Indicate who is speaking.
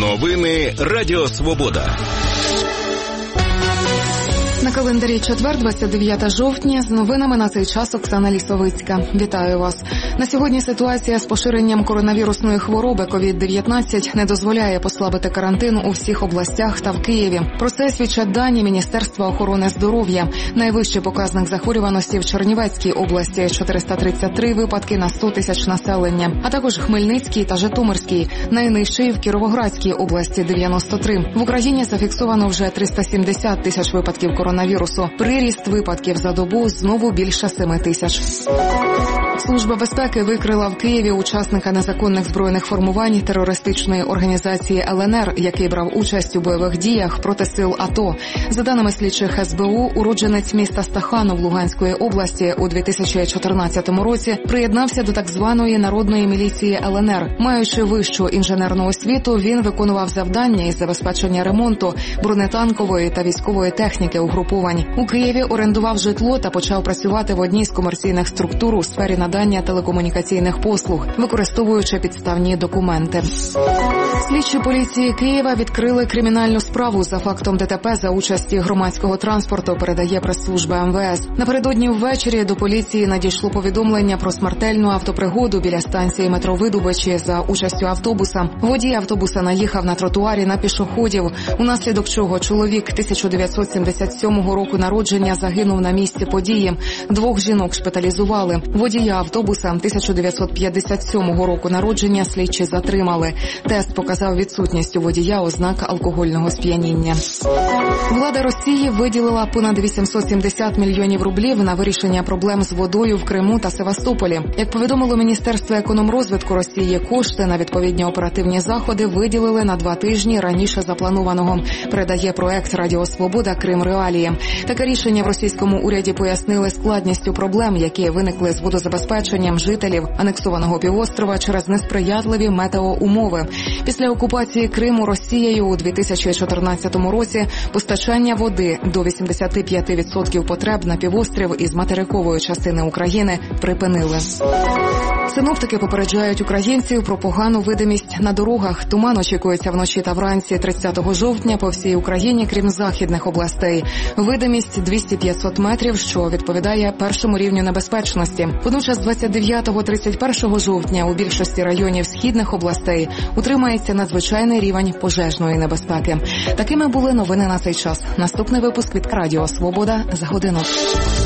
Speaker 1: Новини Радіо Свобода.
Speaker 2: На календарі четвер, 29 жовтня, з новинами на цей час Оксана Лісовицька. Вітаю вас. На сьогодні ситуація з поширенням коронавірусної хвороби COVID-19 не дозволяє послабити карантин у всіх областях та в Києві. Про це свідчать дані Міністерства охорони здоров'я. Найвищий показник захворюваності в Чернівецькій області – 433 випадки на 100 тисяч населення, а також Хмельницькій та Житомирській. Найнижчий в Кіровоградській області – 93. В Україні зафіксовано вже 370 тисяч випадків коронавірусу. Приріст випадків за добу знову більше 7 тисяч. Служба безпеки викрила в Києві учасника незаконних збройних формувань терористичної організації ЛНР, який брав участь у бойових діях проти сил АТО. За даними слідчих СБУ, уродженець міста Стаханов Луганської області у 2014 році приєднався до так званої народної міліції ЛНР. Маючи вищу інженерну освіту, він виконував завдання із забезпечення ремонту бронетанкової та військової техніки угрупувань. У Києві орендував житло та почав працювати в одній з комерційних структур у сфері надання телекомунікаційних послуг, використовуючи підставні документи. Слідчі поліції Києва відкрили кримінальну справу за фактом ДТП за участі громадського транспорту, передає прес-служба МВС. Напередодні ввечері до поліції надійшло повідомлення про смертельну автопригоду біля станції метро Видубичі за участю автобуса. Водій автобуса наїхав на тротуарі на пішоходів, унаслідок чого чоловік 1977 року народження загинув на місці події. 2 жінок шпиталізували. Водія автобуса 1957 року народження слідчі затримали. Тест показав відсутність у водія ознак алкогольного сп'яніння. Влада Росії виділила понад 870 мільйонів рублів на вирішення проблем з водою в Криму та Севастополі. Як повідомило Міністерство економрозвитку Росії, кошти на відповідні оперативні заходи виділили на 2 тижні раніше запланованого, передає проект Радіо Свобода Крим Реалії. Таке рішення в російському уряді пояснили складністю проблем, які виникли з водозабезпеченням жителів анексованого півострова через несприятливі метеоумови. Після окупації Криму Росією у 2014 році постачання води до 85% потреб на півострів із материкової частини України припинили. Синоптики попереджають українців про погану видимість на дорогах. Туман очікується вночі та вранці 30 жовтня по всій Україні, крім західних областей. Видимість 200-500 метрів, що відповідає першому рівню небезпечності. Водночас 29-31 жовтня у більшості районів східних областей утримається надзвичайний рівень пожежної небезпеки. Такими були новини на цей час. Наступний випуск від Радіо Свобода за годину.